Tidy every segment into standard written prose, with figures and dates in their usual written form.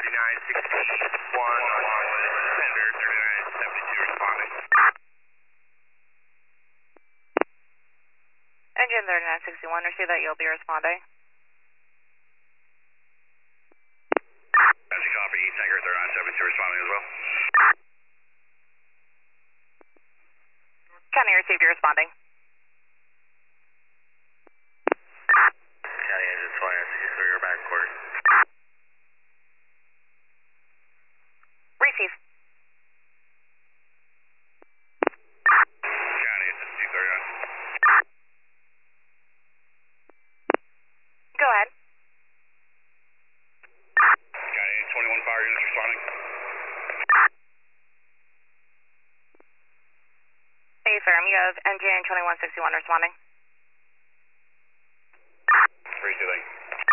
3961 along with Sender 3972 responding. Engine 3961, receive that, you'll be responding. As you copy, Tanker 3972 responding as well. County received, you're responding. County engine 2963, you're back quarters. Receive. County engine 239. Go ahead. County 21 fire units responding. Affirm, you have engine 2161 responding. Receiving.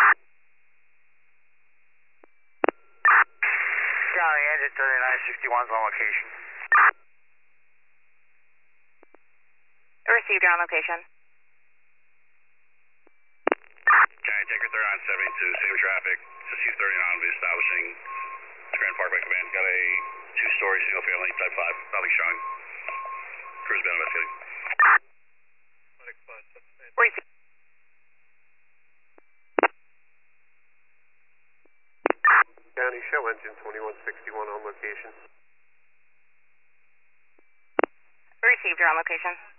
County engine 3961's on location. Received, you're on location. County Tanker 3972, same traffic. Just 239 will be establishing Grand Parkway Command. Got a 2-story single family type 5, nothing showing. Crew's been investigating. Receive. County, show engine 2161 on location. Received, you're on location.